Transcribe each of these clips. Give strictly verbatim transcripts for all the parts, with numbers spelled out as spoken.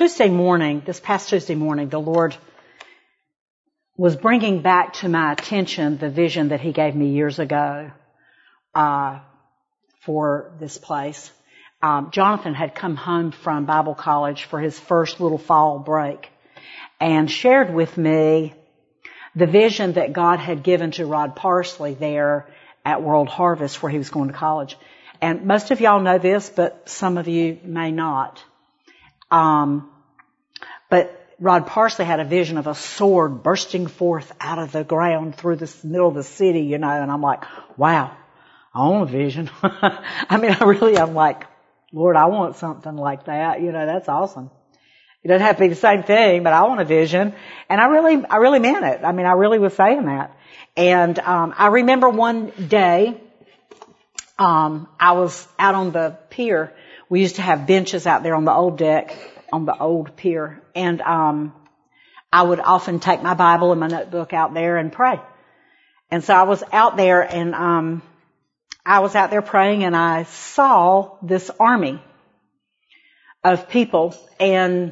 Tuesday morning, this past Tuesday morning, the Lord was bringing back to my attention the vision that He gave me years ago uh, for this place. Um, Jonathan had come home from Bible college for his first little fall break and shared with me the vision that God had given to Rod Parsley there at World Harvest where he was going to college. And most of y'all know this, but some of you may not. Um, but Rod Parsley had a vision of a sword bursting forth out of the ground through the middle of the city, you know, and I'm like, wow, I want a vision. I mean, I really, I'm like, Lord, I want something like that. You know, that's awesome. It doesn't have to be the same thing, but I want a vision. And I really, I really meant it. I mean, I really was saying that. And, um, I remember one day, um, I was out on the pier. We used to have benches out there on the old deck, on the old pier. And, um, I would often take my Bible and my notebook out there and pray. And so I was out there and, um, I was out there praying and I saw this army of people and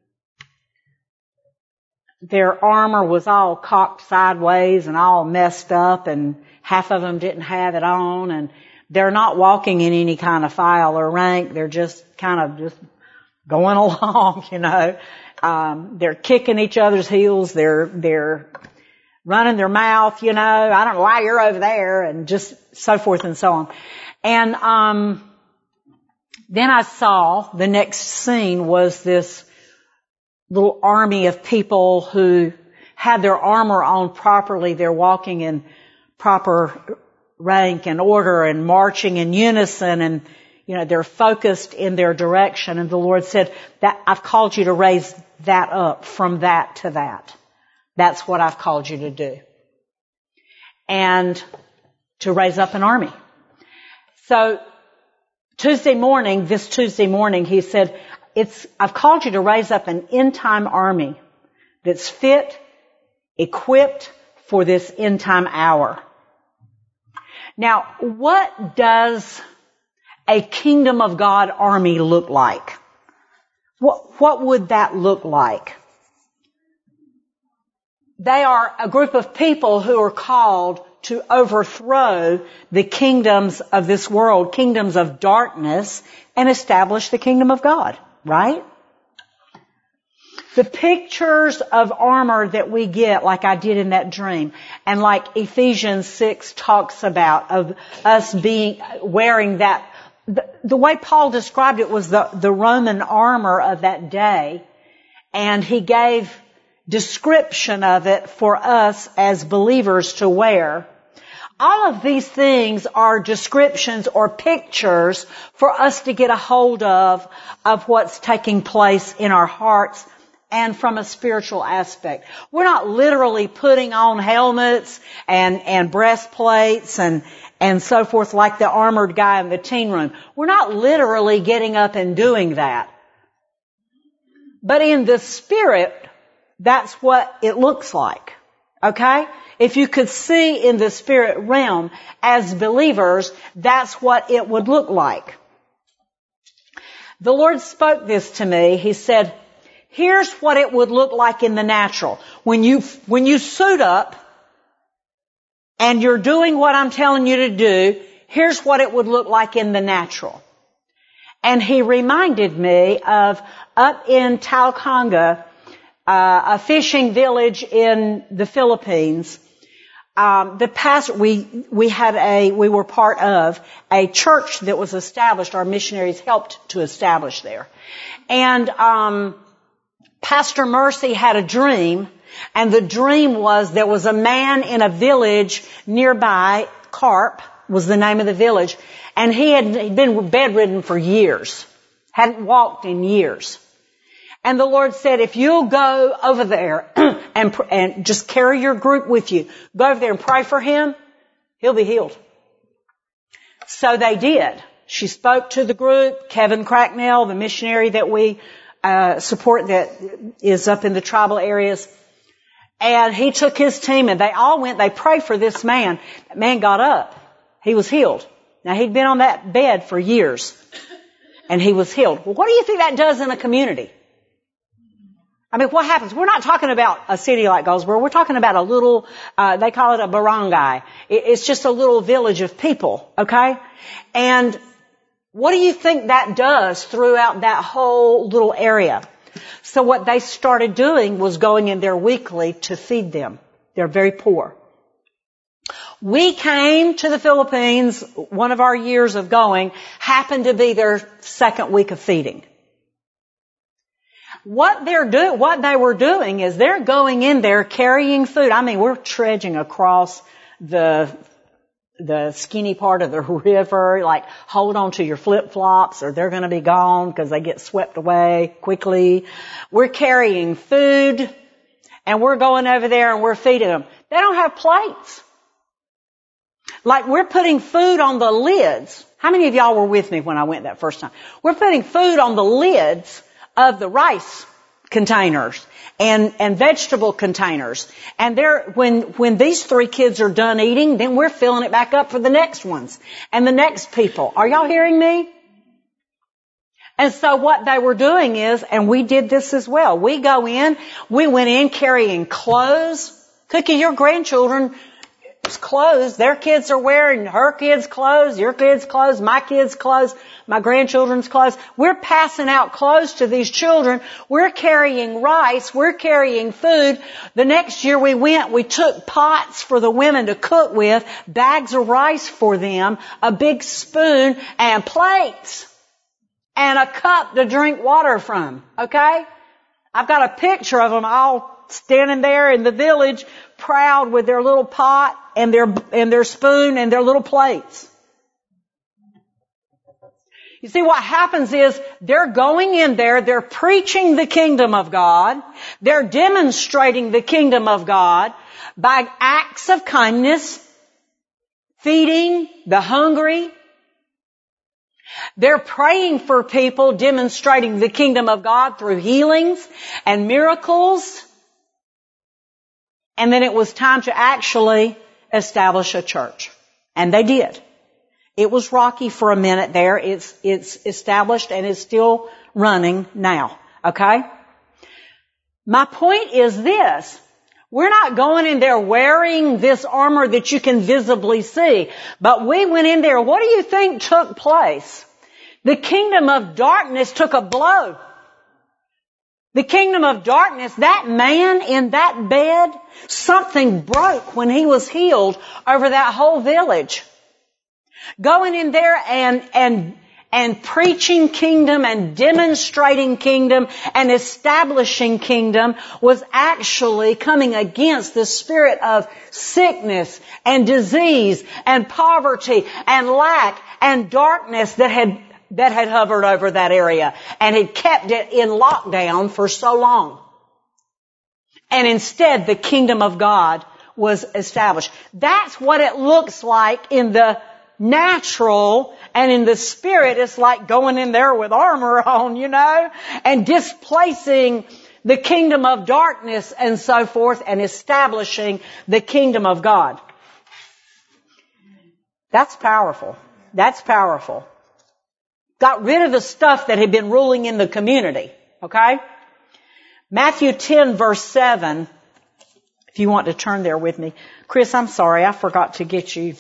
their armor was all cocked sideways and all messed up and half of them didn't have it on and they're not walking in any kind of file or rank. They're just kind of just going along, you know. Um, they're kicking each other's heels. They're, they're running their mouth, you know, I don't know why you're over there, and just so forth and so on. And um then I saw the next scene was this little army of people who had their armor on properly. They're walking in proper rank and order and marching in unison, and you know, they're focused in their direction. And the Lord said, that I've called you to raise that up from that to that. That's what I've called you to do. And to raise up an army. So Tuesday morning, this Tuesday morning, he said, it's, I've called you to raise up an end time army that's fit, equipped for this end time hour. Now, what does a kingdom of God army look like? What, what would that look like? They are a group of people who are called to overthrow the kingdoms of this world, kingdoms of darkness, and establish the kingdom of God, right? The pictures of armor that we get, like I did in that dream, and like Ephesians six talks about, of us being, wearing that, the, the way Paul described it was the, the Roman armor of that day, and he gave description of it for us as believers to wear. All of these things are descriptions or pictures for us to get a hold of, of what's taking place in our hearts and from a spiritual aspect. We're not literally putting on helmets and, and breastplates and, and so forth like the armored guy in the teen room. We're not literally getting up and doing that. But in the spirit, that's what it looks like. Okay? If you could see in the spirit realm as believers, that's what it would look like. The Lord spoke this to me. He said, here's what it would look like in the natural. When you, when you suit up and you're doing what I'm telling you to do, here's what it would look like in the natural. And he reminded me of up in Talconga, uh, a fishing village in the Philippines. Um, the pastor, we, we had a, we were part of a church that was established. Our missionaries helped to establish there. And, um, Pastor Mercy had a dream, and the dream was there was a man in a village nearby, Carp was the name of the village, and he had he'd been bedridden for years, hadn't walked in years. And the Lord said, if you'll go over there and, and just carry your group with you, go over there and pray for him, he'll be healed. So they did. She spoke to the group. Kevin Cracknell, the missionary that we uh support that is up in the tribal areas, and he took his team and they all went, they prayed for this man. That man got up. He was healed. Now he'd been on that bed for years and he was healed. Well, what do you think that does in a community? I mean, what happens? We're not talking about a city like Goldsboro. We're talking about a little, uh, they call it a barangay. It's just a little village of people, okay? And what do you think that does throughout that whole little area? So what they started doing was going in there weekly to feed them. They're very poor. We came to the Philippines, one of our years of going, happened to be their second week of feeding. What they're do, what they were doing is they're going in there carrying food. I mean, we're trudging across the, the skinny part of the river, like hold on to your flip-flops or they're gonna be gone because they get swept away quickly. We're carrying food and we're going over there and we're feeding them. They don't have plates. Like we're putting food on the lids. How many of y'all were with me when I went that first time? We're putting food on the lids of the rice containers and, and vegetable containers. And they're, when, when these three kids are done eating, then we're filling it back up for the next ones and the next people. Are y'all hearing me? And so what they were doing is, and we did this as well, we go in, we went in carrying clothes. Cookie, your grandchildren clothes, their kids are wearing her kids' clothes, your kids' clothes, my kids' clothes, my grandchildren's clothes. We're passing out clothes to these children. We're carrying rice. We're carrying food. The next year we went, we took pots for the women to cook with, bags of rice for them, a big spoon, and plates, and a cup to drink water from. Okay? I've got a picture of them all standing there in the village, proud with their little pot and their, and their spoon and their little plates. You see, what happens is they're going in there, they're preaching the kingdom of God, they're demonstrating the kingdom of God by acts of kindness, feeding the hungry. They're praying for people, demonstrating the kingdom of God through healings and miracles. And then it was time to actually establish a church. And they did. It was rocky for a minute there. It's, it's established and it's still running now. Okay? My point is this. We're not going in there wearing this armor that you can visibly see. But we went in there. What do you think took place? The kingdom of darkness took a blow. The kingdom of darkness, that man in that bed, something broke when he was healed over that whole village. Going in there and, and, and preaching kingdom and demonstrating kingdom and establishing kingdom was actually coming against the spirit of sickness and disease and poverty and lack and darkness that had that had hovered over that area and had kept it in lockdown for so long. And instead, the kingdom of God was established. That's what it looks like in the natural, and in the spirit, it's like going in there with armor on, you know, and displacing the kingdom of darkness and so forth and establishing the kingdom of God. That's powerful. That's powerful. Got rid of the stuff that had been ruling in the community. Okay? Matthew ten verse seven. If you want to turn there with me. Chris, I'm sorry. I forgot to get you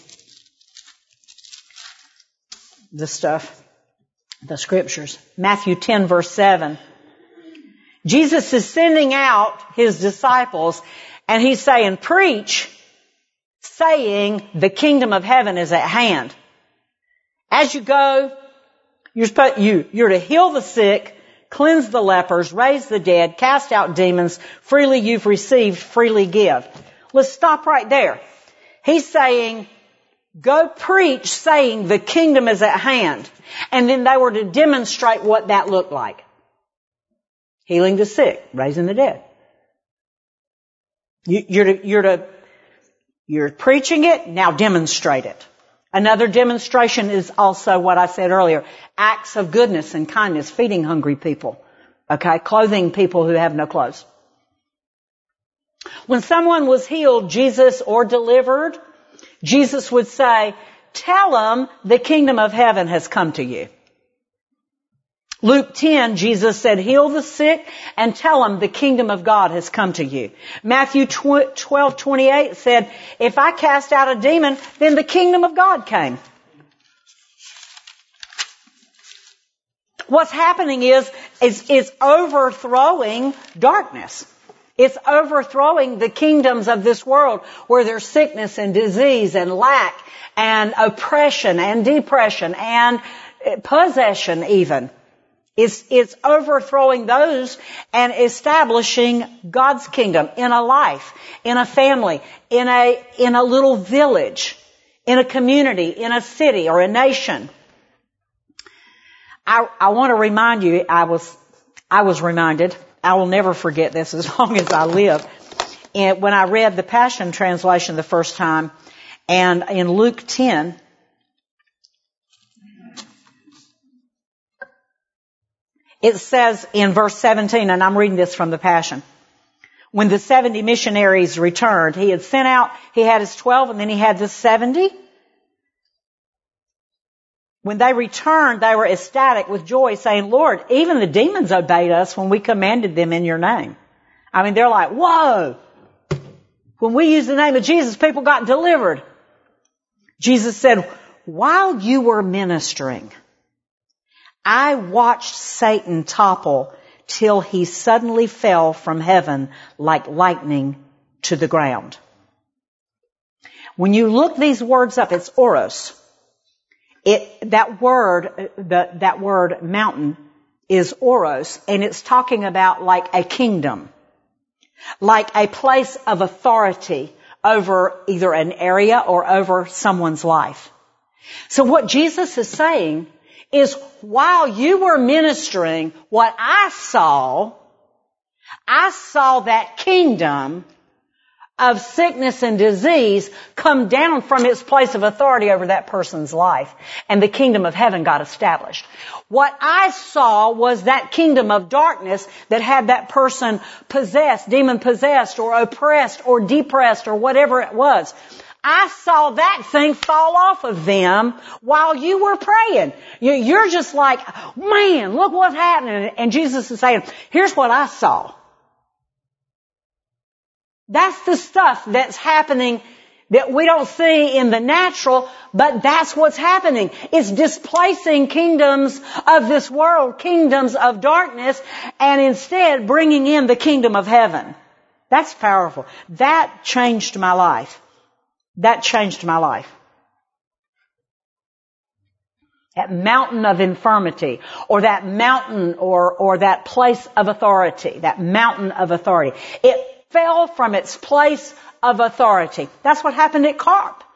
the stuff. The scriptures. Matthew ten verse seven. Jesus is sending out His disciples and He's saying, preach, saying the kingdom of heaven is at hand. As you go, You're, supposed, you, you're to heal the sick, cleanse the lepers, raise the dead, cast out demons. Freely you've received, freely give. Let's stop right there. He's saying, go preach saying the kingdom is at hand. And then they were to demonstrate what that looked like. Healing the sick, raising the dead. You, you're to, you're to, you're preaching it, now demonstrate it. Another demonstration is also what I said earlier. Acts of goodness and kindness, feeding hungry people. Okay, clothing people who have no clothes. When someone was healed, Jesus, or delivered, Jesus would say, tell them the kingdom of heaven has come to you. Luke ten, Jesus said, heal the sick and tell them the kingdom of God has come to you. Matthew twelve twenty-eight said, if I cast out a demon, then the kingdom of God came. What's happening is, is, is overthrowing darkness. It's overthrowing the kingdoms of this world where there's sickness and disease and lack and oppression and depression and possession even. It's, it's overthrowing those and establishing God's kingdom in a life, in a family, in a, in a little village, in a community, in a city or a nation. I, I want to remind you, I was, I was reminded, I will never forget this as long as I live. And when I read the Passion Translation the first time, and in Luke ten, it says in verse seventeen, and I'm reading this from the Passion, when the seventy missionaries returned, he had sent out, he had his twelve, and then he had the seventy. When they returned, they were ecstatic with joy, saying, Lord, even the demons obeyed us when we commanded them in your name. I mean, they're like, whoa! When we used the name of Jesus, people got delivered. Jesus said, while you were ministering, I watched Satan topple till he suddenly fell from heaven like lightning to the ground. When you look these words up, it's oros. It, that word, the, that word mountain is oros, and it's talking about like a kingdom, like a place of authority over either an area or over someone's life. So what Jesus is saying is, while you were ministering, what I saw, I saw that kingdom of sickness and disease come down from its place of authority over that person's life, and the kingdom of heaven got established. What I saw was that kingdom of darkness that had that person possessed, demon possessed, or oppressed, or depressed, or whatever it was. I saw that thing fall off of them while you were praying. You're just like, man, look what's happening. And Jesus is saying, here's what I saw. That's the stuff that's happening that we don't see in the natural, but that's what's happening. It's displacing kingdoms of this world, kingdoms of darkness, and instead bringing in the kingdom of heaven. That's powerful. That changed my life. That changed my life. That mountain of infirmity, or that mountain or, or that place of authority, that mountain of authority. It fell from its place of authority. That's what happened at Carp.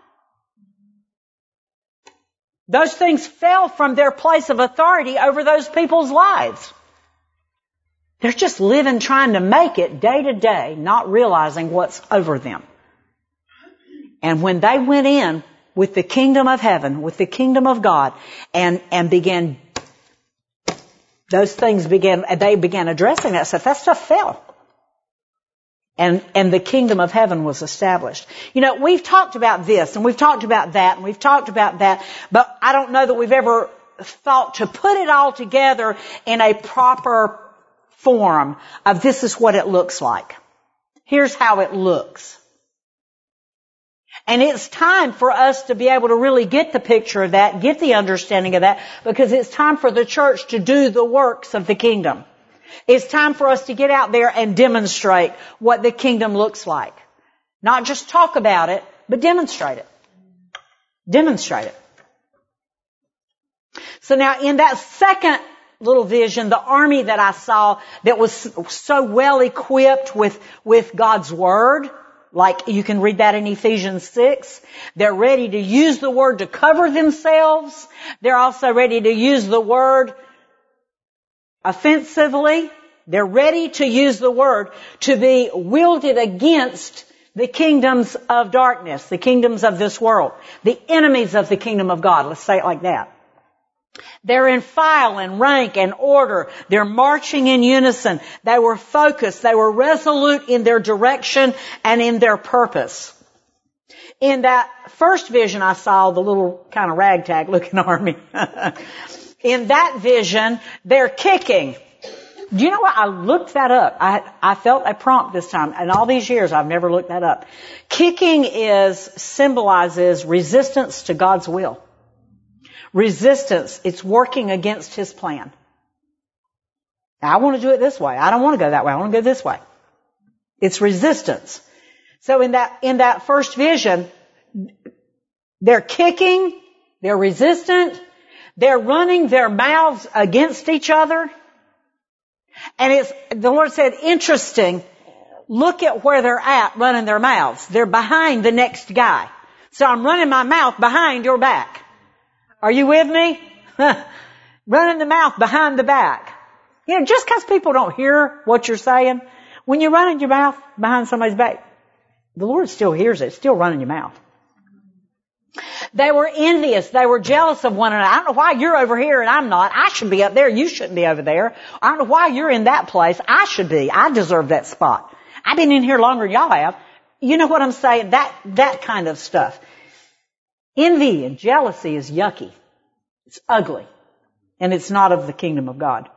Those things fell from their place of authority over those people's lives. They're just living trying to make it day to day, not realizing what's over them. And when they went in with the kingdom of heaven, with the kingdom of God, and, and began, those things began, they began addressing that stuff, that stuff fell. And, and the kingdom of heaven was established. You know, we've talked about this, and we've talked about that, and we've talked about that, but I don't know that we've ever thought to put it all together in a proper form of this is what it looks like. Here's how it looks. And it's time for us to be able to really get the picture of that, get the understanding of that, because it's time for the church to do the works of the kingdom. It's time for us to get out there and demonstrate what the kingdom looks like. Not just talk about it, but demonstrate it. Demonstrate it. So now in that second little vision, the army that I saw that was so well equipped with, with God's Word, like you can read that in Ephesians six. They're ready to use the Word to cover themselves. They're also ready to use the Word offensively. They're ready to use the Word to be wielded against the kingdoms of darkness, the kingdoms of this world, the enemies of the kingdom of God. Let's say it like that. They're in file and rank and order. They're marching in unison. They were focused. They were resolute in their direction and in their purpose. In that first vision I saw, the little kind of ragtag looking army, in that vision, they're kicking. Do you know what? I looked that up. I, I felt a prompt this time. In all these years, I've never looked that up. Kicking is, symbolizes resistance to God's will. Resistance. It's working against His plan. Now, I want to do it this way. I don't want to go that way. I want to go this way. It's resistance. So in that, in that first vision, they're kicking, they're resistant, they're running their mouths against each other. And it's, the Lord said, interesting, look at where they're at running their mouths. They're behind the next guy. So I'm running my mouth behind your back. Are you with me? Running the mouth behind the back. You know, just because people don't hear what you're saying, when you're running your mouth behind somebody's back, the Lord still hears it. It's still running your mouth. They were envious. They were jealous of one another. I don't know why you're over here and I'm not. I should be up there. You shouldn't be over there. I don't know why you're in that place. I should be. I deserve that spot. I've been in here longer than y'all have. You know what I'm saying? That, that kind of stuff. Envy and jealousy is yucky. It's ugly. And it's not of the kingdom of God.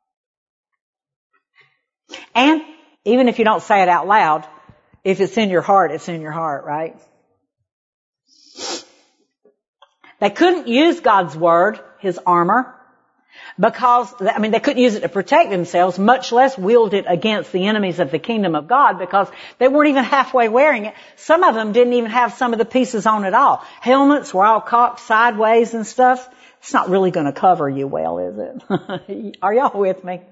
And even if you don't say it out loud, if it's in your heart, it's in your heart, right? They couldn't use God's word, His armor, because, I mean, they couldn't use it to protect themselves, much less wield it against the enemies of the kingdom of God, because they weren't even halfway wearing it. Some of them didn't even have some of the pieces on at all. Helmets were all cocked sideways and stuff. It's not really going to cover you well, is it? Are y'all with me?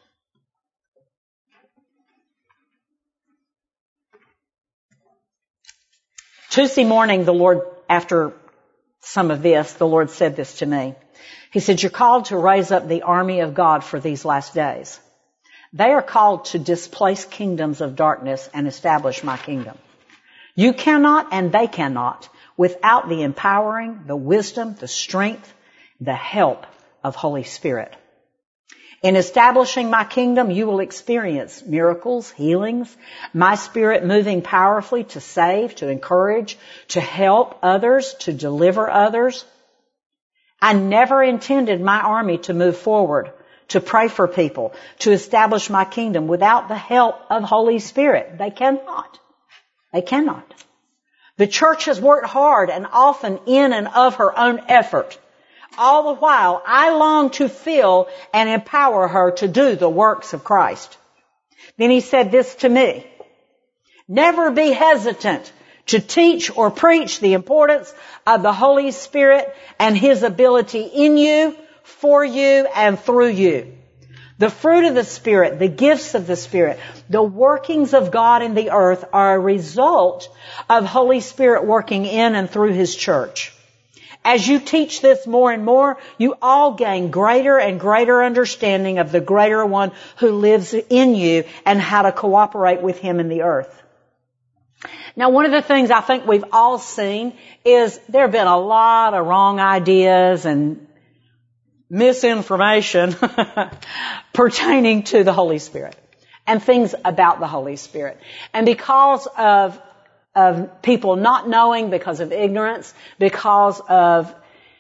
Tuesday morning, the Lord, after some of this, the Lord said this to me. He said, you're called to raise up the army of God for these last days. They are called to displace kingdoms of darkness and establish my kingdom. You cannot and they cannot without the empowering, the wisdom, the strength, the help of Holy Spirit. In establishing my kingdom, you will experience miracles, healings, my Spirit moving powerfully to save, to encourage, to help others, to deliver others. I never intended my army to move forward, to pray for people, to establish my kingdom without the help of Holy Spirit. They cannot. They cannot. The church has worked hard and often in and of her own effort. All the while, I long to fill and empower her to do the works of Christ. Then he said this to me. Never be hesitant to teach or preach the importance of the Holy Spirit and His ability in you, for you, and through you. The fruit of the Spirit, the gifts of the Spirit, the workings of God in the earth are a result of Holy Spirit working in and through His church. As you teach this more and more, you all gain greater and greater understanding of the greater one who lives in you and how to cooperate with Him in the earth. Now, one of the things I think we've all seen is there have been a lot of wrong ideas and misinformation pertaining to the Holy Spirit and things about the Holy Spirit. And because of of people not knowing, because of ignorance, because of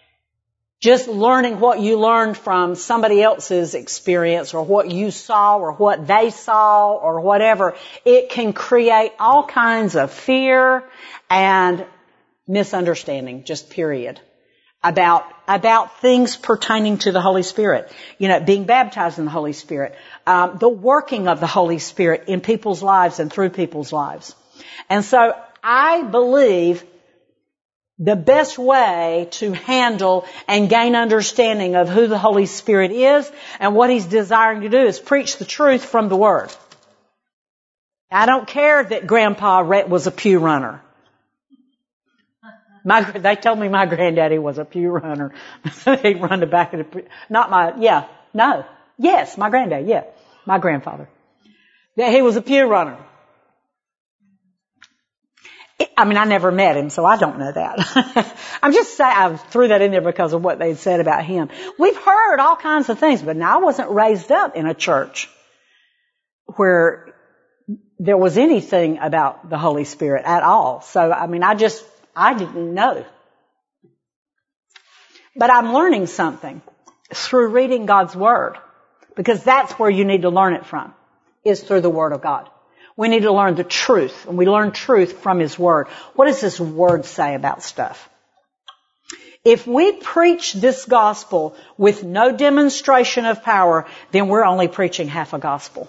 just learning what you learned from somebody else's experience or what you saw or what they saw or whatever, it can create all kinds of fear and misunderstanding, just period, about, about things pertaining to the Holy Spirit. You know, being baptized in the Holy Spirit, um, the working of the Holy Spirit in people's lives and through people's lives. And so I believe the best way to handle and gain understanding of who the Holy Spirit is and what He's desiring to do is preach the truth from the Word. I don't care that Grandpa was a pew runner. My, they told me my granddaddy was a pew runner. He'd run the back of the pew. Not my, yeah, no. Yes, my granddad, yeah. My grandfather. Yeah, he was a pew runner. I mean, I never met him, so I don't know that. I'm just saying, I threw that in there because of what they'd said about him. We've heard all kinds of things, but now I wasn't raised up in a church where there was anything about the Holy Spirit at all. So, I mean, I just, I didn't know. But I'm learning something. through reading God's Word. Because that's where you need to learn it from, is through the Word of God. We need to learn the truth, and we learn truth from His Word. What does His Word say about stuff? If we preach this gospel with no demonstration of power, then we're only preaching half a gospel.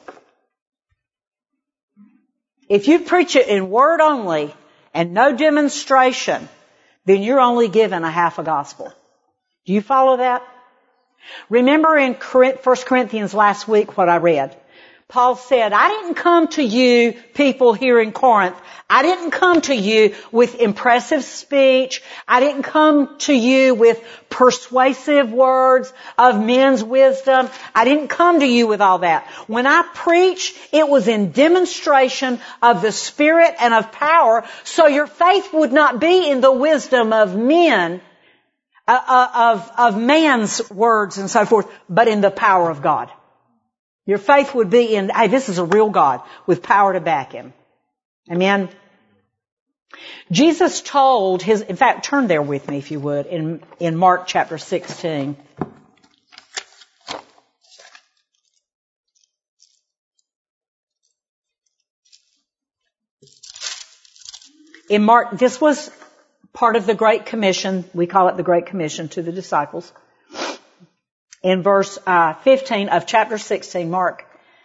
If you preach it in word only and no demonstration, then you're only given a half a gospel. Do you follow that? Remember in First Corinthians last week what I read? Paul said, I didn't come to you, people here in Corinth. I didn't come to you with impressive speech. I didn't come to you with persuasive words of men's wisdom. I didn't come to you with all that. When I preached, it was in demonstration of the Spirit and of power, so your faith would not be in the wisdom of men, uh, of, of man's words and so forth, but in the power of God. Your faith would be in, hey, this is a real God with power to back Him. Amen. Jesus told His, in fact, turn there with me if you would, in, in Mark chapter sixteen. In Mark, this was part of the Great Commission. We call it the Great Commission to the disciples. In verse uh, fifteen of chapter sixteen, Mark,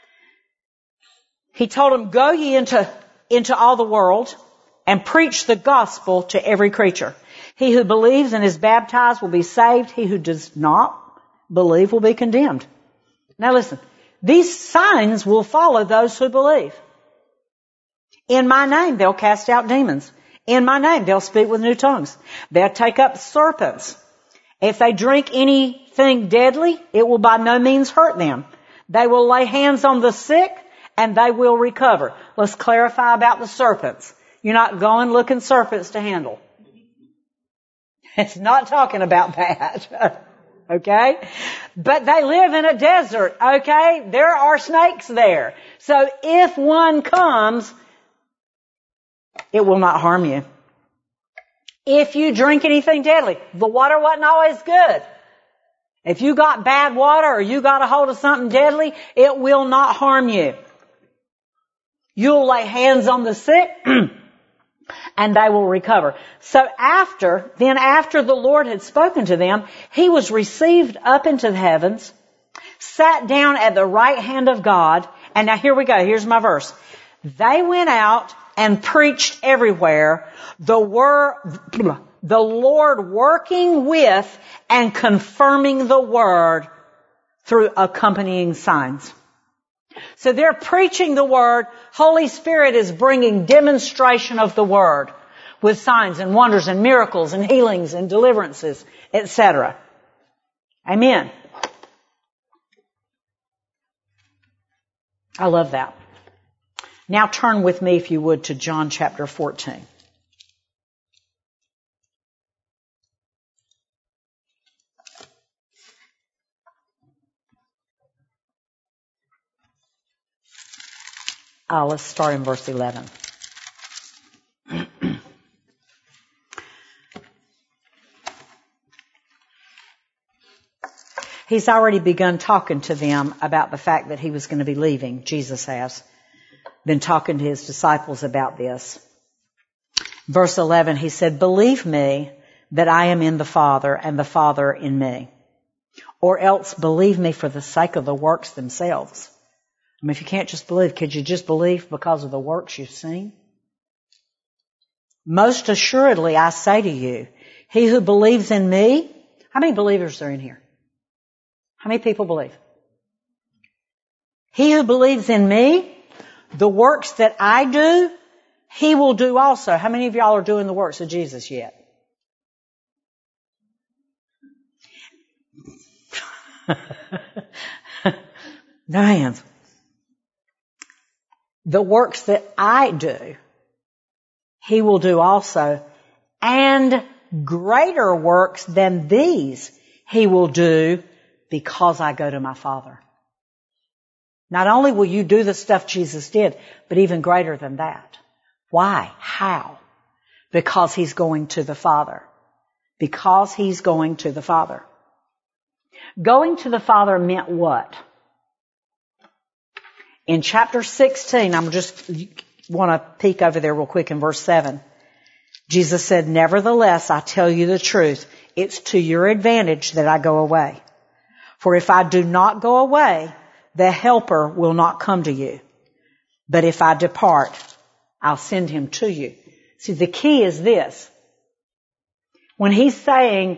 He told them, go ye into, into all the world and preach the gospel to every creature. He who believes and is baptized will be saved. He who does not believe will be condemned. Now listen, these signs will follow those who believe. In my name they'll cast out demons. In my name they'll speak with new tongues. They'll take up serpents. If they drink anything deadly, it will by no means hurt them. They will lay hands on the sick and they will recover. Let's clarify about the serpents. You're not going looking serpents to handle. It's not talking about that. Okay? But they live in a desert. Okay? There are snakes there. So if one comes, it will not harm you. If you drink anything deadly, the water wasn't always good. If you got bad water or you got a hold of something deadly, it will not harm you. You'll lay hands on the sick and they will recover. So after, then after the Lord had spoken to them, He was received up into the heavens, sat down at the right hand of God, and now here we go, here's my verse. They went out and preached everywhere, the word, the Lord working with and confirming the word through accompanying signs. So they're preaching the word. Holy Spirit is bringing demonstration of the word with signs and wonders and miracles and healings and deliverances, et cetera. Amen. I love that. Now turn with me, if you would, to John chapter fourteen. Oh, let's start in verse eleven. He's already begun talking to them about the fact that He was going to be leaving. Jesus has been talking to His disciples about this. Verse eleven, He said, believe me that I am in the Father and the Father in me. Or else believe me for the sake of the works themselves. I mean, if you can't just believe, could you just believe because of the works you've seen? Most assuredly, I say to you, he who believes in me, how many believers are in here? How many people believe? He who believes in me, the works that I do, he will do also. How many of y'all are doing the works of Jesus yet? No hands. The works that I do, he will do also. And greater works than these he will do because I go to my Father. Not only will you do the stuff Jesus did, but even greater than that. Why? How? Because He's going to the Father. Because He's going to the Father. Going to the Father meant what? In chapter sixteen, I'm just want to peek over there real quick in verse seven. Jesus said, "Nevertheless, I tell you the truth. It's to your advantage that I go away. For if I do not go away, the Helper will not come to you. But if I depart, I'll send him to you." See, the key is this. When he's saying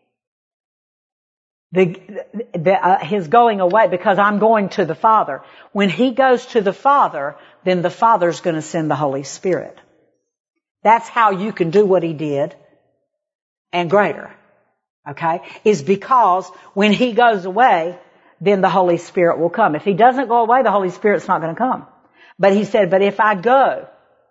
the, the, uh, his going away, because I'm going to the Father, when he goes to the Father, then the Father's going to send the Holy Spirit. That's how you can do what he did and greater. Okay? Is because when he goes away, then the Holy Spirit will come. If he doesn't go away, the Holy Spirit's not going to come. But he said, but if I go,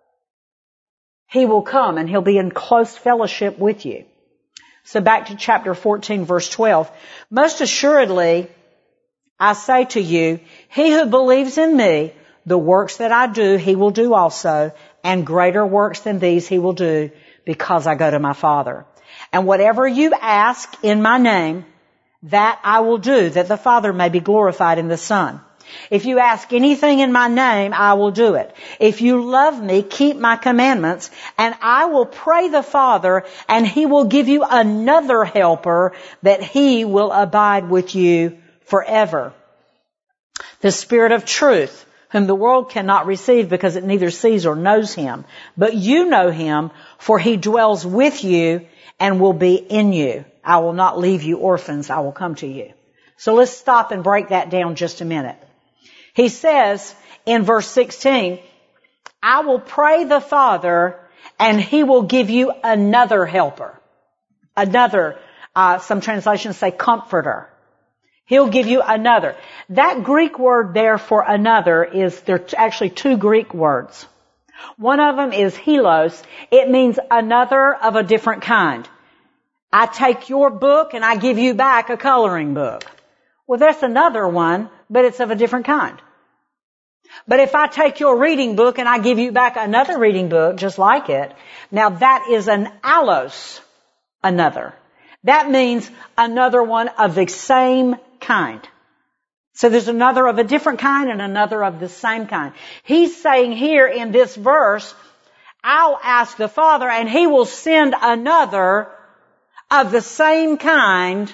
he will come and he'll be in close fellowship with you. So back to chapter fourteen, verse twelve. Most assuredly, I say to you, he who believes in me, the works that I do, he will do also, and greater works than these he will do, because I go to my Father. And whatever you ask in my name, that I will do, that the Father may be glorified in the Son. If you ask anything in my name, I will do it. If you love me, keep my commandments, and I will pray the Father, and he will give you another helper, that he will abide with you forever. The Spirit of truth, whom the world cannot receive because it neither sees or knows him. But you know him, for he dwells with you and will be in you. I will not leave you orphans, I will come to you. So let's stop and break that down just a minute. He says in verse sixteen, I will pray the Father and he will give you another helper. Another, uh, some translations say comforter. He'll give you another. That Greek word there for another is, there are actually two Greek words. One of them is helos. It means another of a different kind. I take your book and I give you back a coloring book. Well, that's another one, but it's of a different kind. But if I take your reading book and I give you back another reading book just like it, now that is an allos, another. That means another one of the same kind. So there's another of a different kind and another of the same kind. He's saying here in this verse, I'll ask the Father and he will send another of the same kind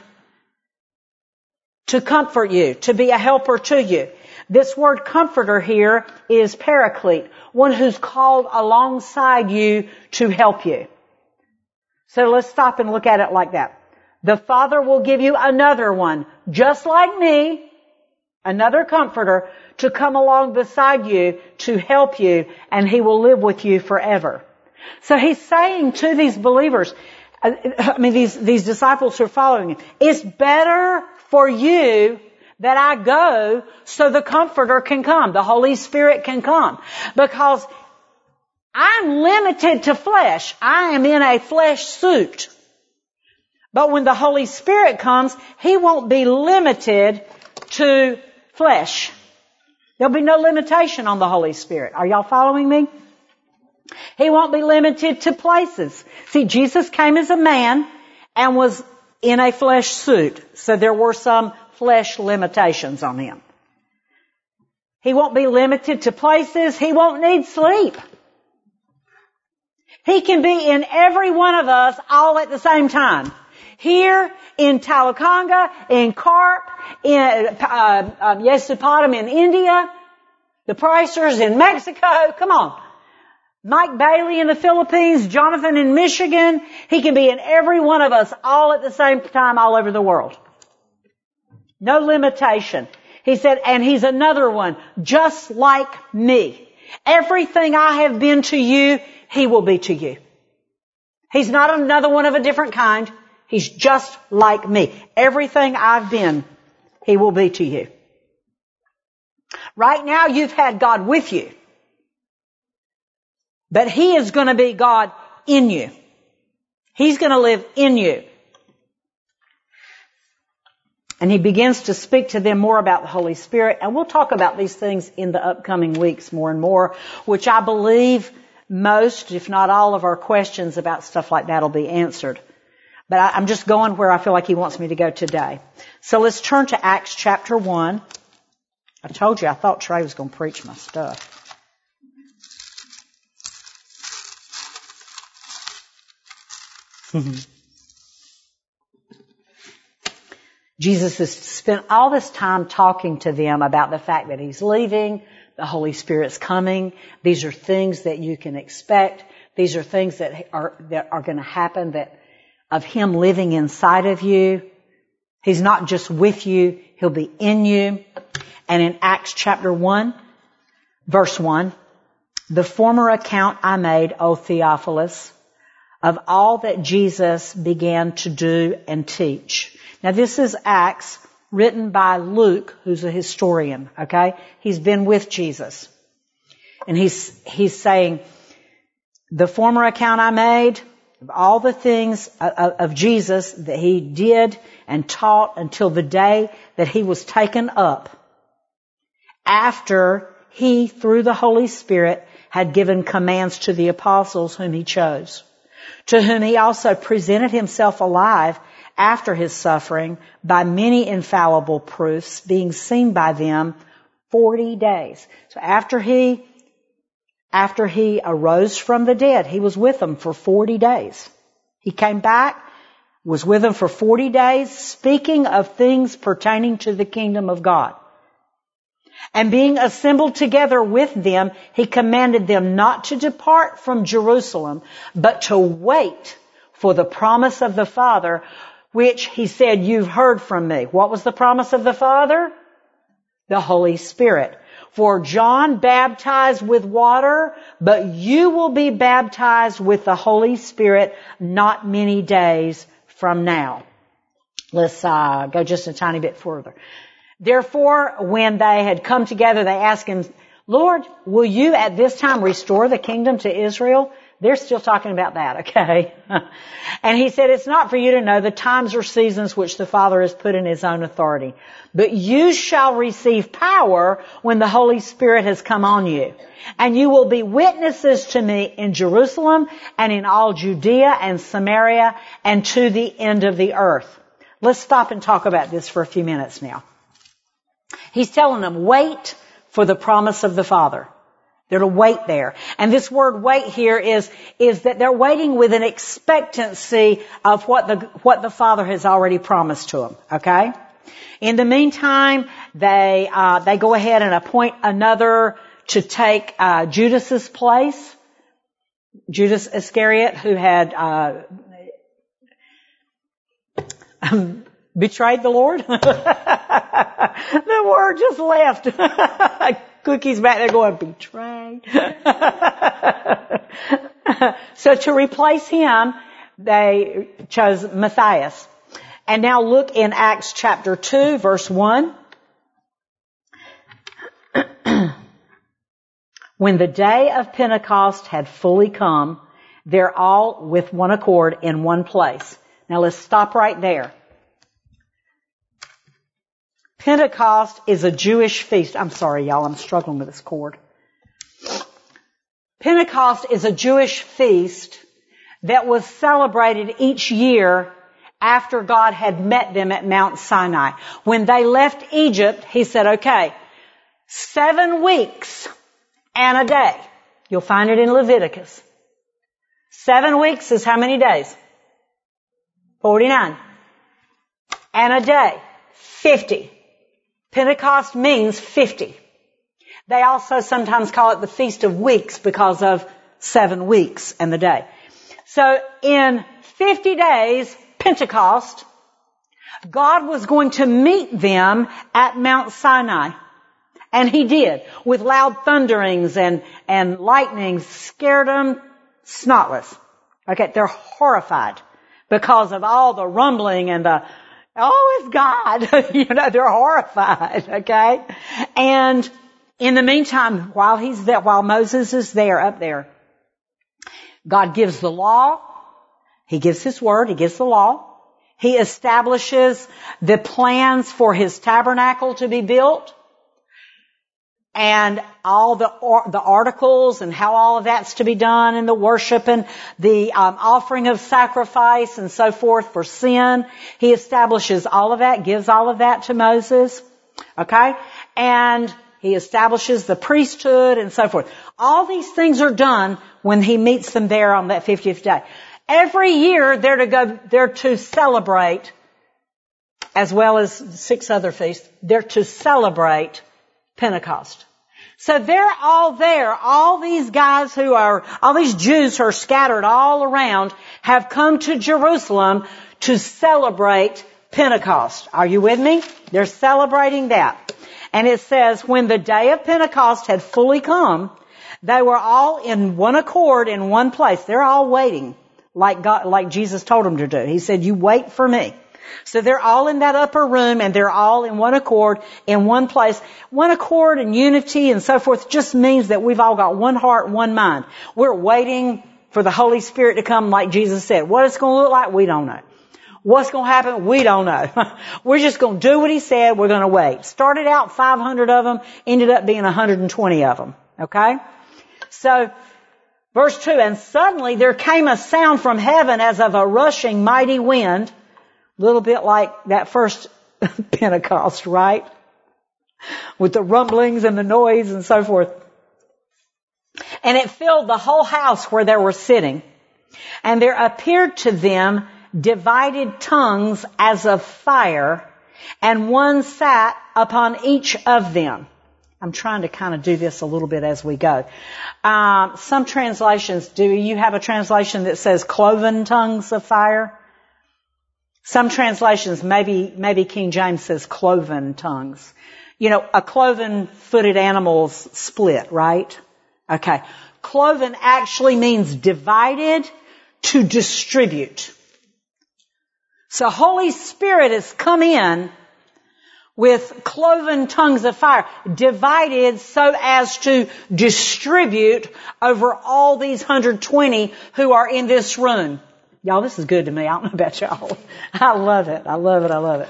to comfort you, to be a helper to you. This word comforter here is paraclete, one who's called alongside you to help you. So let's stop and look at it like that. The Father will give you another one, just like me, another comforter, to come along beside you, to help you, and he will live with you forever. So he's saying to these believers, I mean these, these disciples who are following him, it's better for you that I go so the Comforter can come, the Holy Spirit can come. Because I'm limited to flesh. I am in a flesh suit. But when the Holy Spirit comes, he won't be limited to flesh. There'll be no limitation on the Holy Spirit. Are y'all following me? He won't be limited to places. See, Jesus came as a man and was in a flesh suit. So there were some flesh limitations on him. He won't be limited to places. He won't need sleep. He can be in every one of us all at the same time. Here, in Talakonga, in Karp, in uh, uh, Yesupadam in India, the Pricers in Mexico. Come on. Mike Bailey in the Philippines, Jonathan in Michigan. He can be in every one of us all at the same time all over the world. No limitation. He said, and he's another one, just like me. Everything I have been to you, he will be to you. He's not another one of a different kind. He's just like me. Everything I've been, he will be to you. Right now you've had God with you. But he is going to be God in you. He's going to live in you. And he begins to speak to them more about the Holy Spirit. And we'll talk about these things in the upcoming weeks more and more, which I believe most, if not all, of our questions about stuff like that will be answered. But I, I'm just going where I feel like He wants me to go today. So let's turn to Acts chapter one. I told you I thought Trey was going to preach my stuff. Jesus has spent all this time talking to them about the fact that He's leaving, the Holy Spirit's coming. These are things that you can expect. These are things that are that are going to happen, that of Him living inside of you. He's not just with you, He'll be in you. And in Acts chapter one, verse one, the former account I made, O Theophilus, of all that Jesus began to do and teach. Now this is Acts written by Luke, who's a historian, okay? He's been with Jesus. And he's, he's saying, the former account I made of all the things of, of Jesus that He did and taught until the day that He was taken up, after He, through the Holy Spirit, had given commands to the apostles whom He chose, to whom He also presented Himself alive after His suffering by many infallible proofs, being seen by them forty days. So after He, after He arose from the dead, He was with them for forty days. He came back, was with them for forty days, speaking of things pertaining to the kingdom of God. And being assembled together with them, He commanded them not to depart from Jerusalem, but to wait for the promise of the Father, which He said, you've heard from me. What was the promise of the Father? The Holy Spirit. For John baptized with water, but you will be baptized with the Holy Spirit not many days from now. Let's uh, go just a tiny bit further. Therefore, when they had come together, they asked Him, Lord, will you at this time restore the kingdom to Israel? They're still talking about that, okay? And He said, it's not for you to know the times or seasons which the Father has put in His own authority. But you shall receive power when the Holy Spirit has come on you. And you will be witnesses to me in Jerusalem and in all Judea and Samaria and to the end of the earth. Let's stop and talk about this for a few minutes now. He's telling them, wait for the promise of the Father. They're to wait there. And this word wait here is, is that they're waiting with an expectancy of what the, what the Father has already promised to them. Okay? In the meantime, they, uh, they go ahead and appoint another to take, uh, Judas's place. Judas Iscariot, who had, uh, um, betrayed the Lord. The word just left. Cookie's back there going, betrayed. So to replace him, they chose Matthias. And now look in Acts chapter two, verse one. When the day of Pentecost had fully come, they're all with one accord in one place. Now let's stop right there. Pentecost is a Jewish feast. I'm sorry, y'all. I'm struggling with this cord. Pentecost is a Jewish feast that was celebrated each year after God had met them at Mount Sinai. When they left Egypt, He said, okay, seven weeks and a day. You'll find it in Leviticus. Seven weeks is how many days? forty-nine. And a day. fifty. Pentecost means fifty. They also sometimes call it the Feast of Weeks because of seven weeks and the day. So in fifty days, Pentecost, God was going to meet them at Mount Sinai. And He did, with loud thunderings and, and lightnings, scared them snotless. Okay, they're horrified because of all the rumbling and the, oh, it's God. You know, they're horrified, okay? And in the meantime, while he's there, while Moses is there, up there, God gives the law. He gives His word. He gives the law. He establishes the plans for His tabernacle to be built. and all the or, the articles and how all of that's to be done, and the worship and the um, offering of sacrifice and so forth for sin. He establishes all of that, gives all of that to Moses. Okay? And he establishes the priesthood and so forth. All these things are done when he meets them there on that fiftieth day. Every year they're to go, they're to celebrate, as well as six other feasts, they're to celebrate Pentecost. So they're all there. All these guys who are, all these Jews who are scattered all around have come to Jerusalem to celebrate Pentecost. Are you with me? They're celebrating that. And it says, when the day of Pentecost had fully come, they were all in one accord in one place. They're all waiting, like God, like Jesus told them to do. He said, you wait for me. So they're all in that upper room, and they're all in one accord in one place. One accord and unity and so forth just means that we've all got one heart, one mind. We're waiting for the Holy Spirit to come, like Jesus said. What it's going to look like, we don't know. What's going to happen? We don't know. We're just going to do what he said. We're going to wait. Started out five hundred of them, ended up being one hundred twenty of them. Okay? So, verse two, and suddenly there came a sound from heaven as of a rushing mighty wind, a little bit like that first Pentecost, right? With the rumblings and the noise and so forth. And it filled the whole house where they were sitting. And there appeared to them divided tongues as of fire, and one sat upon each of them. I'm trying to kind of do this a little bit as we go. Um, some translations, do you have a translation that says cloven tongues of fire? Some translations, maybe maybe King James says cloven tongues. You know, a cloven-footed animal's split, right? Okay. Cloven actually means divided to distribute. So Holy Spirit has come in with cloven tongues of fire, divided so as to distribute over all these one hundred twenty who are in this room. Y'all, this is good to me. I don't know about y'all. I love it. I love it. I love it.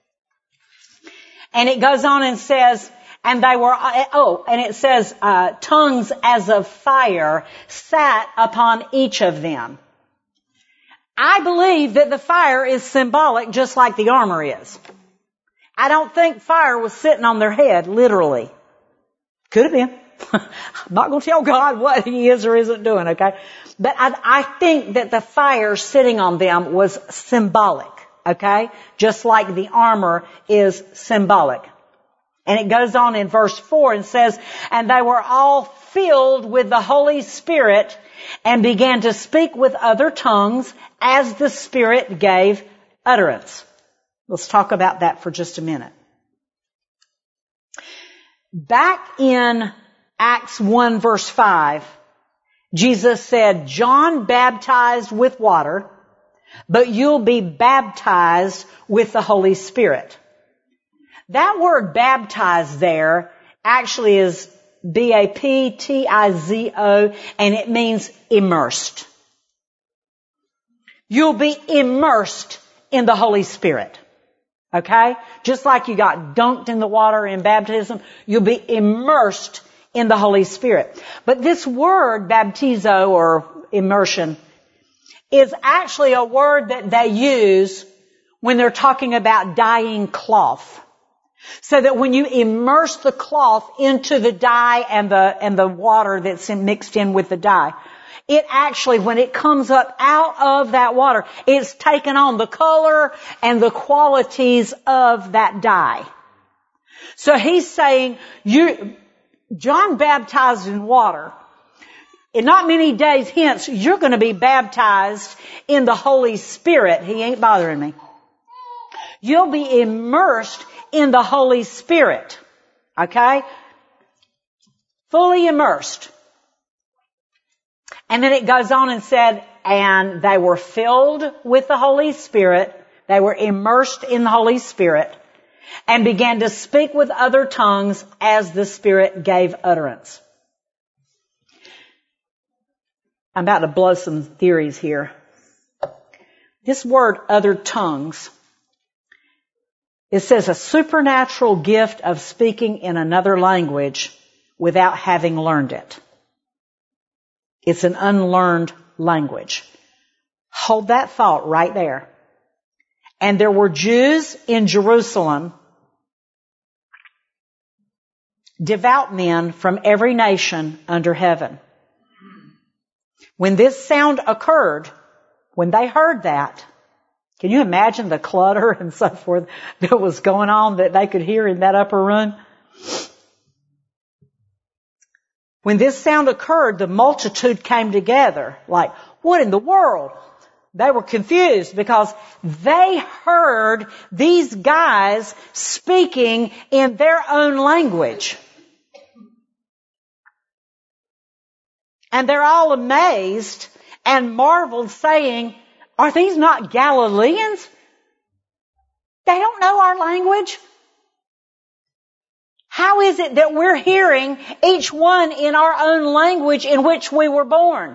And it goes on and says, and they were, oh, and it says, uh, tongues as of fire sat upon each of them. I believe that the fire is symbolic just like the armor is. I don't think fire was sitting on their head, literally. Could have been. I'm not going to tell God what he is or isn't doing, okay? But I, I think that the fire sitting on them was symbolic, okay? Just like the armor is symbolic. And it goes on in verse four and says, and they were all filled with the Holy Spirit and began to speak with other tongues as the Spirit gave utterance. Let's talk about that for just a minute. Back in Acts one verse five, Jesus said, John baptized with water, but you'll be baptized with the Holy Spirit. That word baptized there actually is B A P T I Z O, and it means immersed. You'll be immersed in the Holy Spirit. Okay? Just like you got dunked in the water in baptism, you'll be immersed in the Holy Spirit. But this word, baptizo or immersion, is actually a word that they use when they're talking about dyeing cloth. So that when you immerse the cloth into the dye and the, and the water that's in, mixed in with the dye, it actually, when it comes up out of that water, it's taken on the color and the qualities of that dye. So he's saying, you, John baptized in water. In not many days hence, you're going to be baptized in the Holy Spirit. He ain't bothering me. You'll be immersed in the Holy Spirit. Okay? Fully immersed. And then it goes on and said, and they were filled with the Holy Spirit. They were immersed in the Holy Spirit and began to speak with other tongues as the Spirit gave utterance. I'm about to blow some theories here. This word, other tongues, it says a supernatural gift of speaking in another language without having learned it. It's an unlearned language. Hold that thought right there. And there were Jews in Jerusalem, devout men from every nation under heaven. When this sound occurred, when they heard that, can you imagine the clutter and so forth that was going on that they could hear in that upper room? When this sound occurred, the multitude came together. Like, what in the world? They were confused because they heard these guys speaking in their own language. And they're all amazed and marveled, saying, are these not Galileans? They don't know our language. How is it that we're hearing each one in our own language in which we were born?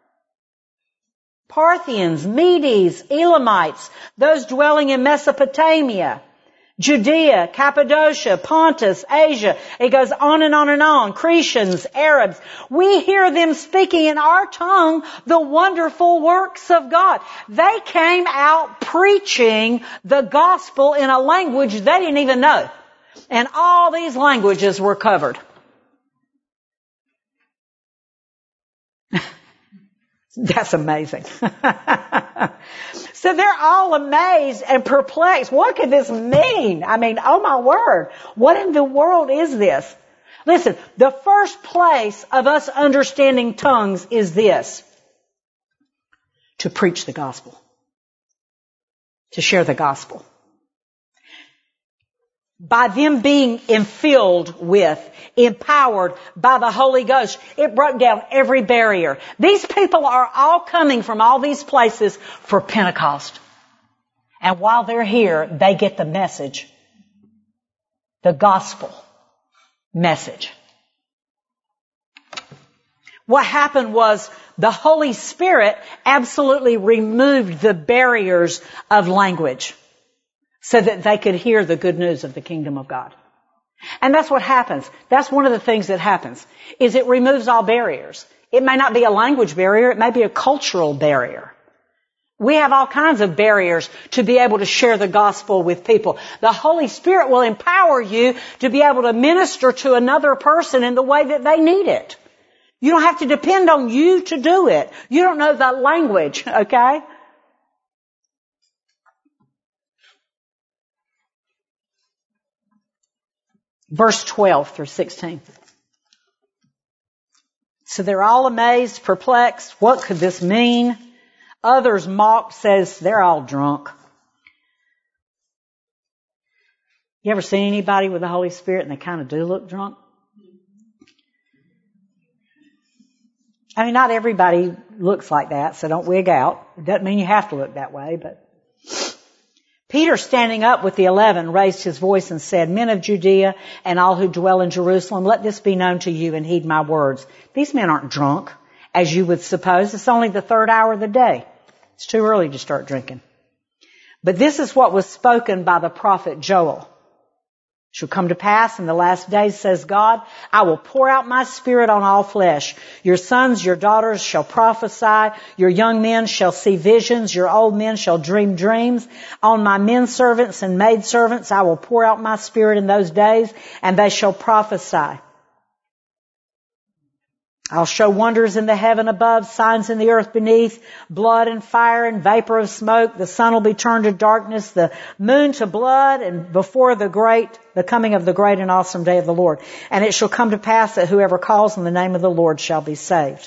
Parthians, Medes, Elamites, those dwelling in Mesopotamia, Judea, Cappadocia, Pontus, Asia. It goes on and on and on. Cretians, Arabs. We hear them speaking in our tongue the wonderful works of God. They came out preaching the gospel in a language they didn't even know. And all these languages were covered. That's amazing. So they're all amazed and perplexed. What could this mean? I mean, oh my word. What in the world is this? Listen, the first place of us understanding tongues is this. To preach the gospel. To share the gospel. By them being infilled with, empowered by the Holy Ghost, it broke down every barrier. These people are all coming from all these places for Pentecost. And while they're here, they get the message. The gospel message. What happened was the Holy Spirit absolutely removed the barriers of language, so that they could hear the good news of the kingdom of God. And that's what happens. That's one of the things that happens, is it removes all barriers. It may not be a language barrier, it may be a cultural barrier. We have all kinds of barriers to be able to share the gospel with people. The Holy Spirit will empower you to be able to minister to another person in the way that they need it. You don't have to depend on you to do it. You don't know that language, okay? Verse twelve through sixteen. So they're all amazed, perplexed. What could this mean? Others mocked, says they're all drunk. You ever seen anybody with the Holy Spirit and they kind of do look drunk? I mean, not everybody looks like that, so don't wig out. It doesn't mean you have to look that way, but Peter, standing up with the eleven, raised his voice and said, Men of Judea and all who dwell in Jerusalem, let this be known to you and heed my words. These men aren't drunk, as you would suppose. It's only the third hour of the day. It's too early to start drinking. But this is what was spoken by the prophet Joel. Shall come to pass in the last days, says God, I will pour out my spirit on all flesh. Your sons, your daughters shall prophesy. Your young men shall see visions. Your old men shall dream dreams. On my men servants and maid servants I will pour out my spirit in those days, and they shall prophesy. I'll show wonders in the heaven above, signs in the earth beneath, blood and fire and vapor of smoke. The sun will be turned to darkness, the moon to blood, and before the great, the coming of the great and awesome day of the Lord. And it shall come to pass that whoever calls on the name of the Lord shall be saved.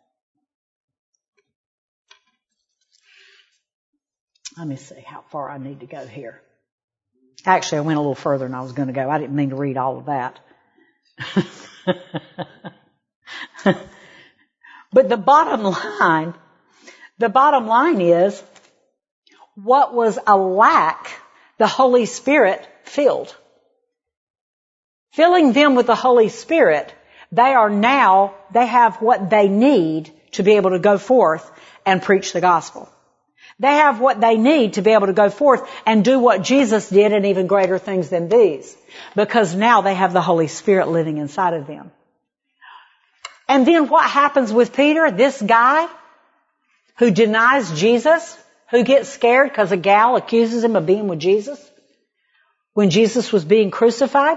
Let me see how far I need to go here. Actually, I went a little further than I was going to go. I didn't mean to read all of that. But the bottom line, the bottom line is, what was a lack, the Holy Spirit filled. Filling them with the Holy Spirit, they are now, they have what they need to be able to go forth and preach the gospel. They have what they need to be able to go forth and do what Jesus did and even greater things than these. Because now they have the Holy Spirit living inside of them. And then what happens with Peter? This guy who denies Jesus, who gets scared because a gal accuses him of being with Jesus when Jesus was being crucified.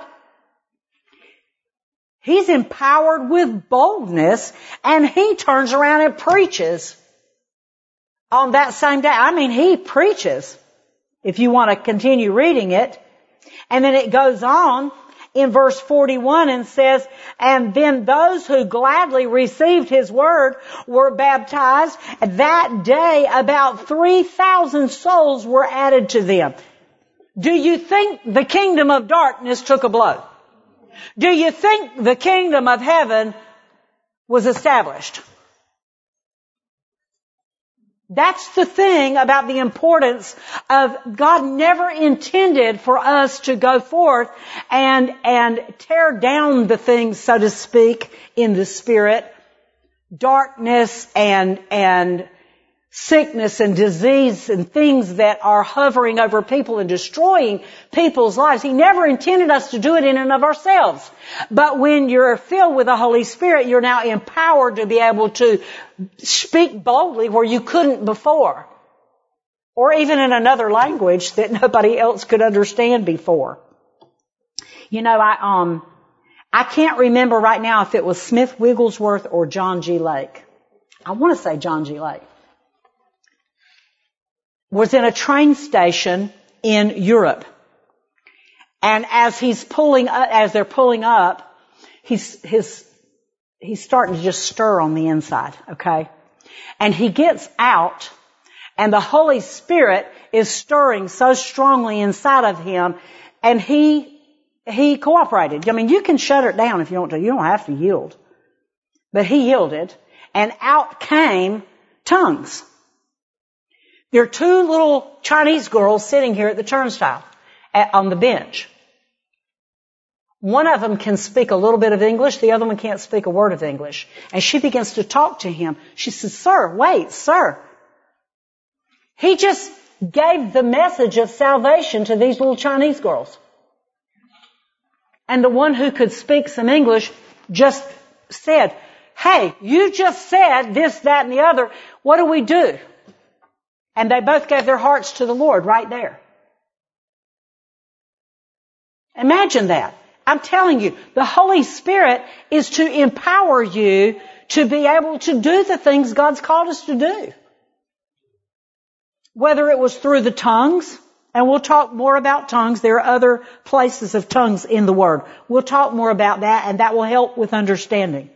He's empowered with boldness, and he turns around and preaches on that same day. I mean, he preaches, if you want to continue reading it. And then it goes on in verse forty-one and says, and then those who gladly received his word were baptized. That day about three thousand souls were added to them. Do you think the kingdom of darkness took a blow? Do you think the kingdom of heaven was established? That's the thing about the importance of God never intended for us to go forth and, and tear down the things, so to speak, in the spirit. Darkness and, and sickness and disease and things that are hovering over people and destroying people's lives. He never intended us to do it in and of ourselves. But when you're filled with the Holy Spirit, you're now empowered to be able to speak boldly where you couldn't before. Or even in another language that nobody else could understand before. You know, I, um, I can't remember right now if it was Smith Wigglesworth or John G. Lake. I want to say John G. Lake. Was in a train station in Europe. And as he's pulling up, as they're pulling up, he's, his, he's starting to just stir on the inside, okay? And he gets out, and the Holy Spirit is stirring so strongly inside of him, and he, he cooperated. I mean, you can shut it down if you want to. You don't have to yield. But he yielded, and out came tongues. There are two little Chinese girls sitting here at the turnstile at, on the bench. One of them can speak a little bit of English. The other one can't speak a word of English. And she begins to talk to him. She says, sir, wait, sir. He just gave the message of salvation to these little Chinese girls. And the one who could speak some English just said, hey, you just said this, that, and the other. What do we do? And they both gave their hearts to the Lord right there. Imagine that. I'm telling you, the Holy Spirit is to empower you to be able to do the things God's called us to do. Whether it was through the tongues, and we'll talk more about tongues. There are other places of tongues in the Word. We'll talk more about that, and that will help with understanding.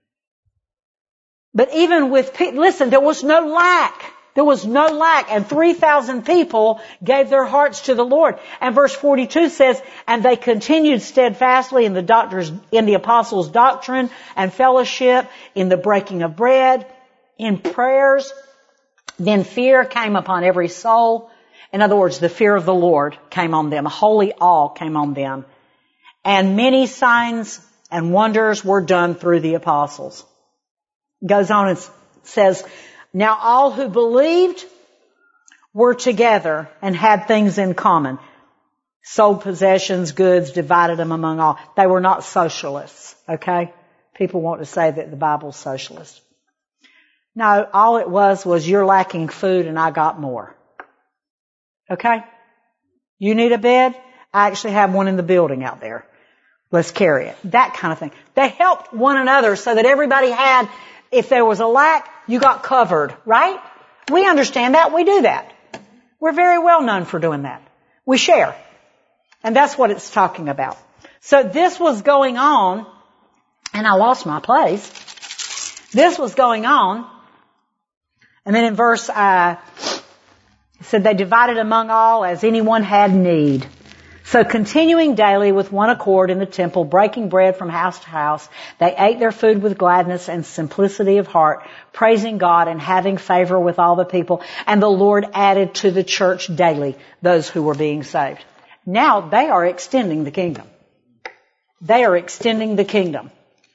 But even with, listen, there was no lack. There was no lack, and three thousand people gave their hearts to the Lord. And verse forty-two says, and they continued steadfastly in the doctors, in the apostles' doctrine and fellowship, in the breaking of bread, in prayers. Then fear came upon every soul. In other words, the fear of the Lord came on them. Holy awe came on them. And many signs and wonders were done through the apostles. Goes on and says, now all who believed were together and had things in common. Sold possessions, goods, divided them among all. They were not socialists, okay? People want to say that the Bible's socialist. No, all it was was you're lacking food and I got more. Okay? You need a bed? I actually have one in the building out there. Let's carry it. That kind of thing. They helped one another so that everybody had, if there was a lack, you got covered, right? We understand that. We do that. We're very well known for doing that. We share. And that's what it's talking about. So this was going on, and I lost my place. This was going on. And then in verse, uh, it said they divided among all as anyone had need. So continuing daily with one accord in the temple, breaking bread from house to house, they ate their food with gladness and simplicity of heart, praising God and having favor with all the people. And the Lord added to the church daily those who were being saved. Now they are extending the kingdom. They are extending the kingdom.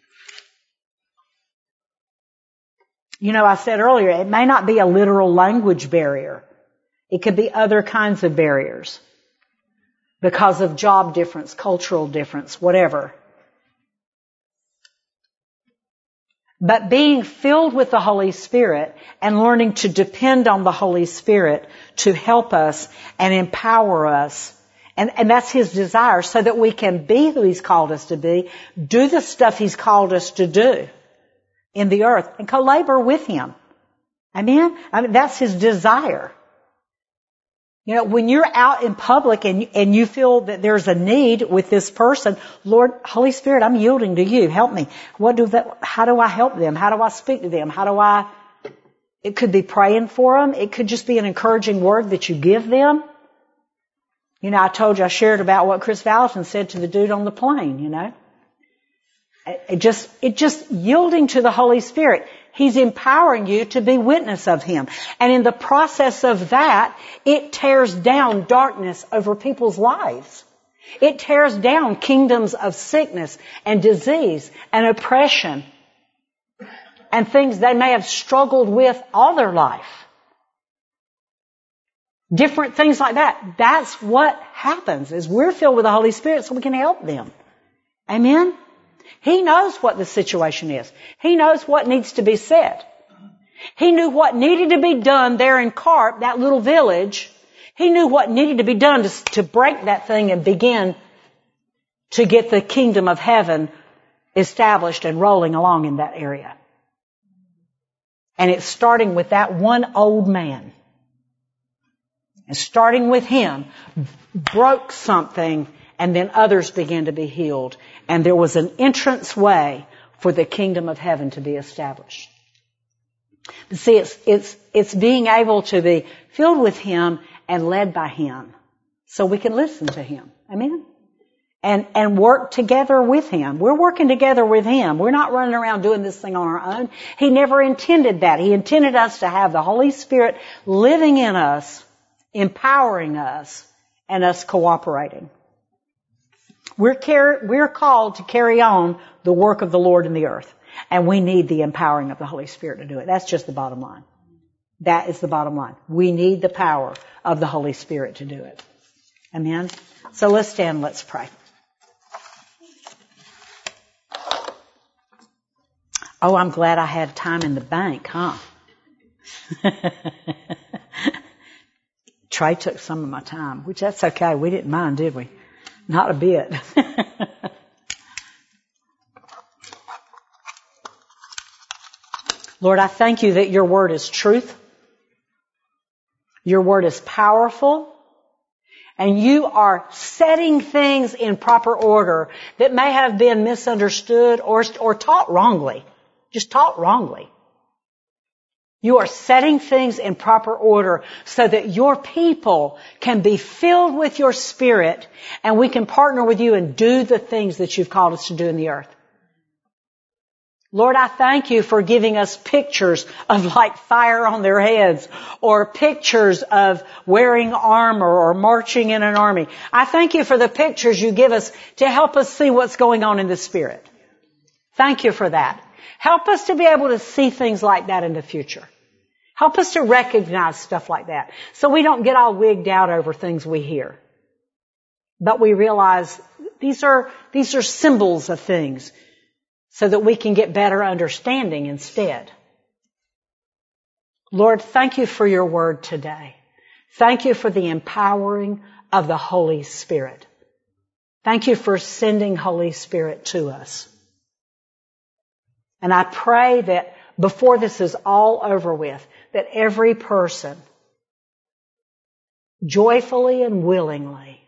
You know, I said earlier, it may not be a literal language barrier. It could be other kinds of barriers. Because of job difference, cultural difference, whatever. But being filled with the Holy Spirit and learning to depend on the Holy Spirit to help us and empower us. And, and that's His desire, so that we can be who He's called us to be, do the stuff He's called us to do in the earth, and co-labor with Him. Amen? I mean, that's His desire. You know, when you're out in public and, and you feel that there's a need with this person, Lord, Holy Spirit, I'm yielding to You. Help me. What do that, how do I help them? How do I speak to them? How do I, it could be praying for them. It could just be an encouraging word that you give them. You know, I told you, I shared about what Chris Valentin said to the dude on the plane, you know. It just, it just yielding to the Holy Spirit. He's empowering you to be witness of Him. And in the process of that, it tears down darkness over people's lives. It tears down kingdoms of sickness and disease and oppression and things they may have struggled with all their life. Different things like that. That's what happens, is we're filled with the Holy Spirit so we can help them. Amen? He knows what the situation is. He knows what needs to be said. He knew what needed to be done there in Carp, that little village. He knew what needed to be done to, to break that thing and begin to get the kingdom of heaven established and rolling along in that area. And it's starting with that one old man. And starting with him, broke something, and then others began to be healed. And there was an entrance way for the kingdom of heaven to be established. But see, it's, it's, it's being able to be filled with Him and led by Him, so we can listen to Him. Amen? And, and work together with Him. We're working together with Him. We're not running around doing this thing on our own. He never intended that. He intended us to have the Holy Spirit living in us, empowering us, and us cooperating. We're, car- we're called to carry on the work of the Lord in the earth. And we need the empowering of the Holy Spirit to do it. That's just the bottom line. That is the bottom line. We need the power of the Holy Spirit to do it. Amen? So let's stand, let's pray. Oh, I'm glad I had time in the bank, huh? Trey took some of my time, which that's okay. We didn't mind, did we? Not a bit. Lord, I thank You that Your word is truth. Your word is powerful. And You are setting things in proper order that may have been misunderstood or, or taught wrongly. Just taught wrongly. You are setting things in proper order so that Your people can be filled with Your Spirit, and we can partner with You and do the things that You've called us to do in the earth. Lord, I thank You for giving us pictures of like fire on their heads, or pictures of wearing armor or marching in an army. I thank You for the pictures You give us to help us see what's going on in the Spirit. Thank You for that. Help us to be able to see things like that in the future. Help us to recognize stuff like that, so we don't get all wigged out over things we hear. But we realize these are, these are symbols of things, so that we can get better understanding instead. Lord, thank You for Your word today. Thank You for the empowering of the Holy Spirit. Thank You for sending Holy Spirit to us. And I pray that before this is all over with, that every person joyfully and willingly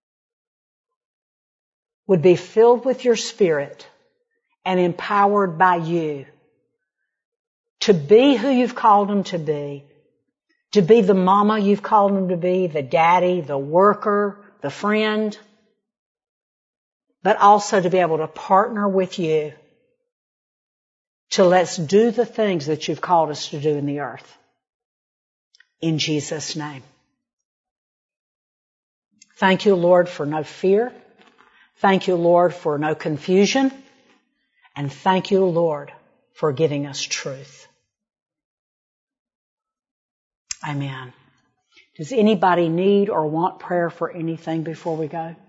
would be filled with Your Spirit and empowered by You to be who You've called them to be, to be the mama You've called them to be, the daddy, the worker, the friend, but also to be able to partner with You to let's do the things that You've called us to do in the earth. In Jesus' name. Thank You, Lord, for no fear. Thank You, Lord, for no confusion. And thank You, Lord, for giving us truth. Amen. Does anybody need or want prayer for anything before we go?